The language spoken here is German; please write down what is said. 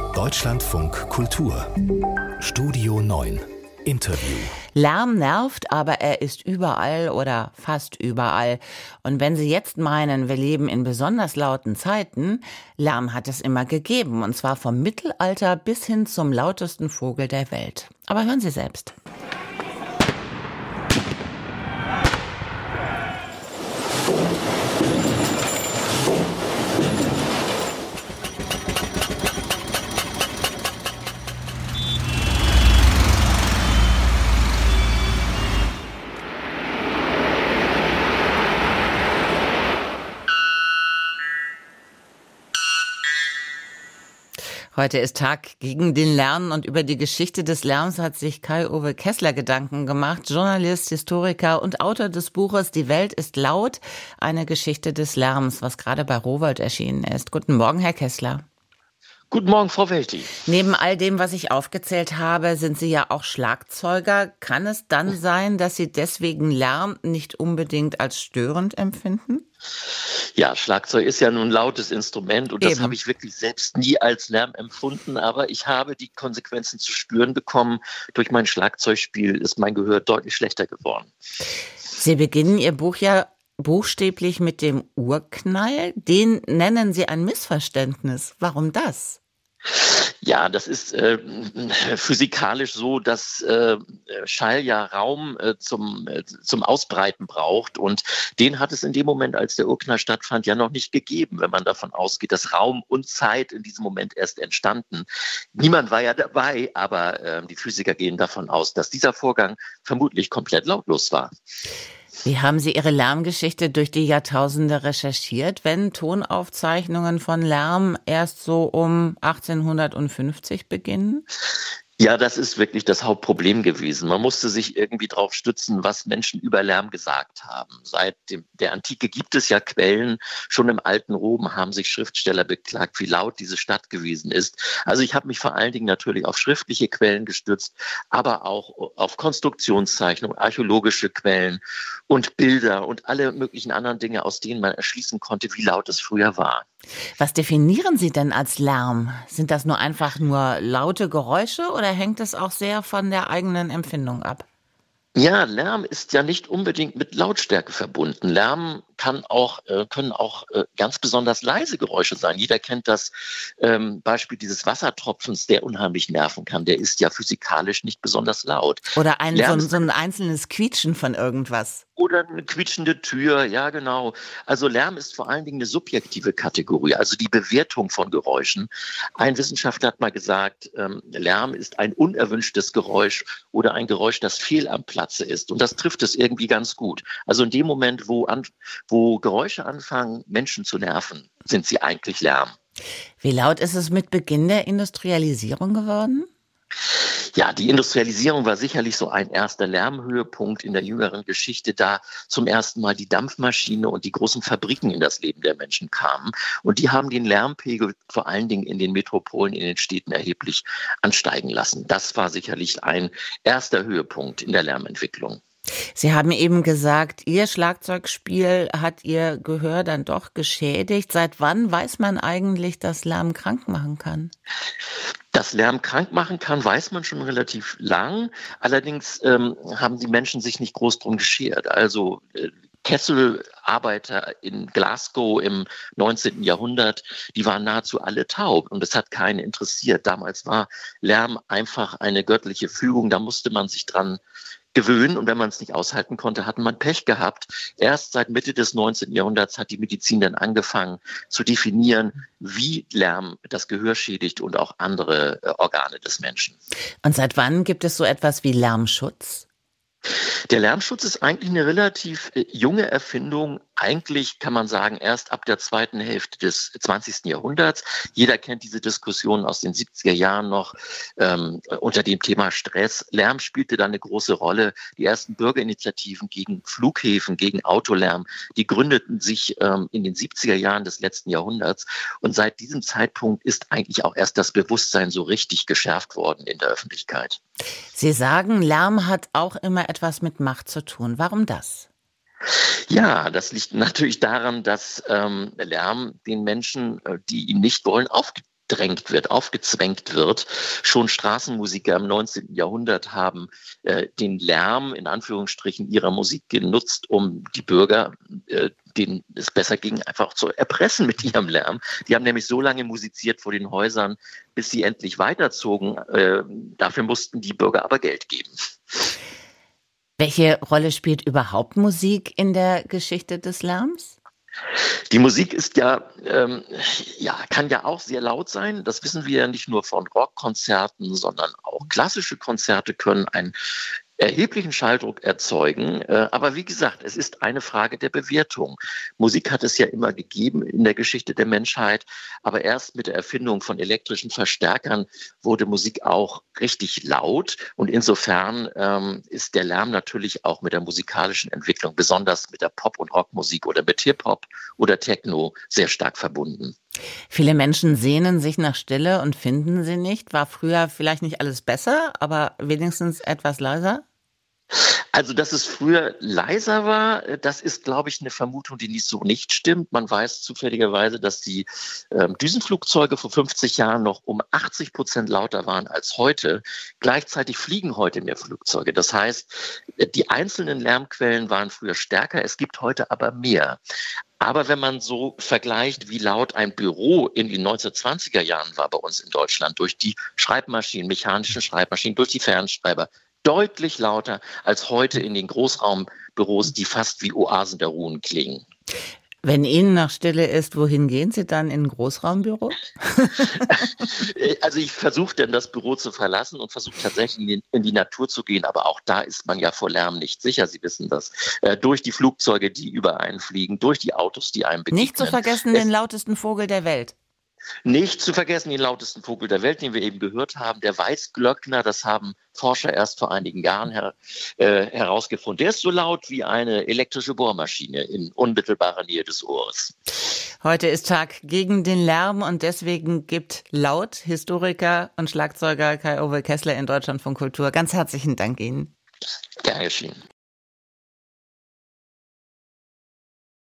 Deutschlandfunk Kultur Studio 9 Interview. Lärm nervt, aber er ist überall oder fast überall. Und wenn Sie jetzt meinen, wir leben in besonders lauten Zeiten, Lärm hat es immer gegeben. Und zwar vom Mittelalter bis hin zum lautesten Vogel der Welt. Aber hören Sie selbst. Heute ist Tag gegen den Lärm und über die Geschichte des Lärms hat sich Kai-Uwe Kessler Gedanken gemacht, Journalist, Historiker und Autor des Buches Die Welt ist laut, eine Geschichte des Lärms, was gerade bei Rowohlt erschienen ist. Guten Morgen, Herr Kessler. Guten Morgen, Frau Welti. Neben all dem, was ich aufgezählt habe, sind Sie ja auch Schlagzeuger. Kann es dann sein, dass Sie deswegen Lärm nicht unbedingt als störend empfinden? Ja, Schlagzeug ist ja nun ein lautes Instrument und das habe ich wirklich selbst nie als Lärm empfunden, aber ich habe die Konsequenzen zu spüren bekommen. Durch mein Schlagzeugspiel ist mein Gehör deutlich schlechter geworden. Sie beginnen Ihr Buch ja buchstäblich mit dem Urknall. Den nennen Sie ein Missverständnis. Warum das? Ja, das ist physikalisch so, dass Schall ja Raum zum Ausbreiten braucht. Und den hat es in dem Moment, als der Urknall stattfand, ja noch nicht gegeben, wenn man davon ausgeht, dass Raum und Zeit in diesem Moment erst entstanden. Niemand war ja dabei, aber die Physiker gehen davon aus, dass dieser Vorgang vermutlich komplett lautlos war. Wie haben Sie Ihre Lärmgeschichte durch die Jahrtausende recherchiert, wenn Tonaufzeichnungen von Lärm erst so um 1850 beginnen? Ja, das ist wirklich das Hauptproblem gewesen. Man musste sich irgendwie drauf stützen, was Menschen über Lärm gesagt haben. Seit der Antike gibt es ja Quellen. Schon im alten Rom haben sich Schriftsteller beklagt, wie laut diese Stadt gewesen ist. Also ich habe mich vor allen Dingen natürlich auf schriftliche Quellen gestützt, aber auch auf Konstruktionszeichnungen, archäologische Quellen und Bilder und alle möglichen anderen Dinge, aus denen man erschließen konnte, wie laut es früher war. Was definieren Sie denn als Lärm? Sind das einfach nur laute Geräusche oder hängt es auch sehr von der eigenen Empfindung ab? Ja, Lärm ist ja nicht unbedingt mit Lautstärke verbunden. Lärm können auch ganz besonders leise Geräusche sein. Jeder kennt das Beispiel dieses Wassertropfens, der unheimlich nerven kann. Der ist ja physikalisch nicht besonders laut. Oder so ein einzelnes Quietschen von irgendwas. Oder eine quietschende Tür, ja genau. Also Lärm ist vor allen Dingen eine subjektive Kategorie, also die Bewertung von Geräuschen. Ein Wissenschaftler hat mal gesagt, Lärm ist ein unerwünschtes Geräusch oder ein Geräusch, das fehl am Platze ist. Und das trifft es irgendwie ganz gut. Also in dem Moment, wo Geräusche anfangen, Menschen zu nerven, sind sie eigentlich Lärm. Wie laut ist es mit Beginn der Industrialisierung geworden? Ja, die Industrialisierung war sicherlich so ein erster Lärmhöhepunkt in der jüngeren Geschichte, da zum ersten Mal die Dampfmaschine und die großen Fabriken in das Leben der Menschen kamen. Und die haben den Lärmpegel vor allen Dingen in den Metropolen, in den Städten erheblich ansteigen lassen. Das war sicherlich ein erster Höhepunkt in der Lärmentwicklung. Sie haben eben gesagt, Ihr Schlagzeugspiel hat Ihr Gehör dann doch geschädigt. Seit wann weiß man eigentlich, dass Lärm krank machen kann? Dass Lärm krank machen kann, weiß man schon relativ lang. Allerdings haben die Menschen sich nicht groß drum geschert. Also Kesselarbeiter in Glasgow im 19. Jahrhundert, die waren nahezu alle taub und es hat keinen interessiert. Damals war Lärm einfach eine göttliche Fügung, da musste man sich dran gewöhnen und wenn man es nicht aushalten konnte, hat man Pech gehabt. Erst seit Mitte des 19. Jahrhunderts hat die Medizin dann angefangen zu definieren, wie Lärm das Gehör schädigt und auch andere Organe des Menschen. Und seit wann gibt es so etwas wie Lärmschutz? Der Lärmschutz ist eigentlich eine relativ junge Erfindung. Eigentlich kann man sagen, erst ab der zweiten Hälfte des 20. Jahrhunderts. Jeder kennt diese Diskussion aus den 70er Jahren noch unter dem Thema Stress. Lärm spielte da eine große Rolle. Die ersten Bürgerinitiativen gegen Flughäfen, gegen Autolärm, die gründeten sich in den 70er Jahren des letzten Jahrhunderts. Und seit diesem Zeitpunkt ist eigentlich auch erst das Bewusstsein so richtig geschärft worden in der Öffentlichkeit. Sie sagen, Lärm hat auch immer etwas mit Macht zu tun. Warum das? Ja, das liegt natürlich daran, dass Lärm den Menschen, die ihn nicht wollen, aufgedrängt wird, aufgezwängt wird. Schon Straßenmusiker im 19. Jahrhundert haben den Lärm in Anführungsstrichen ihrer Musik genutzt, um die Bürger, denen es besser ging, einfach zu erpressen mit ihrem Lärm. Die haben nämlich so lange musiziert vor den Häusern, bis sie endlich weiterzogen. Dafür mussten die Bürger aber Geld geben. Welche Rolle spielt überhaupt Musik in der Geschichte des Lärms? Die Musik ist kann ja auch sehr laut sein. Das wissen wir ja nicht nur von Rockkonzerten, sondern auch klassische Konzerte können einen erheblichen Schalldruck erzeugen. Aber wie gesagt, es ist eine Frage der Bewertung. Musik hat es ja immer gegeben in der Geschichte der Menschheit, aber erst mit der Erfindung von elektrischen Verstärkern wurde Musik auch richtig laut. Und insofern ist der Lärm natürlich auch mit der musikalischen Entwicklung, besonders mit der Pop- und Rockmusik oder mit Hip-Hop oder Techno, sehr stark verbunden. Viele Menschen sehnen sich nach Stille und finden sie nicht. War früher vielleicht nicht alles besser, aber wenigstens etwas leiser? Also, dass es früher leiser war, das ist, glaube ich, eine Vermutung, die so nicht stimmt. Man weiß zufälligerweise, dass die Düsenflugzeuge vor 50 Jahren noch um 80% lauter waren als heute. Gleichzeitig fliegen heute mehr Flugzeuge. Das heißt, die einzelnen Lärmquellen waren früher stärker, es gibt heute aber mehr. Aber wenn man so vergleicht, wie laut ein Büro in den 1920er Jahren war bei uns in Deutschland, durch die Schreibmaschinen, mechanischen Schreibmaschinen, durch die Fernschreiber, deutlich lauter als heute in den Großraumbüros, die fast wie Oasen der Ruhen klingen. Wenn Ihnen nach Stille ist, wohin gehen Sie dann in ein Großraumbüro? Also ich versuche dann das Büro zu verlassen und versuche tatsächlich in die Natur zu gehen, aber auch da ist man ja vor Lärm nicht sicher. Sie wissen das. Durch die Flugzeuge, die über einen fliegen, durch die Autos, die einem begegnen. Nicht zu vergessen den lautesten Vogel der Welt. Nicht zu vergessen den lautesten Vogel der Welt, den wir eben gehört haben, der Weißglöckner. Das haben Forscher erst vor einigen Jahren herausgefunden. Der ist so laut wie eine elektrische Bohrmaschine in unmittelbarer Nähe des Ohres. Heute ist Tag gegen den Lärm und deswegen gibt laut Historiker und Schlagzeuger Kai-Uwe Kessler in Deutschlandfunk Kultur. Ganz herzlichen Dank Ihnen. Gern geschehen.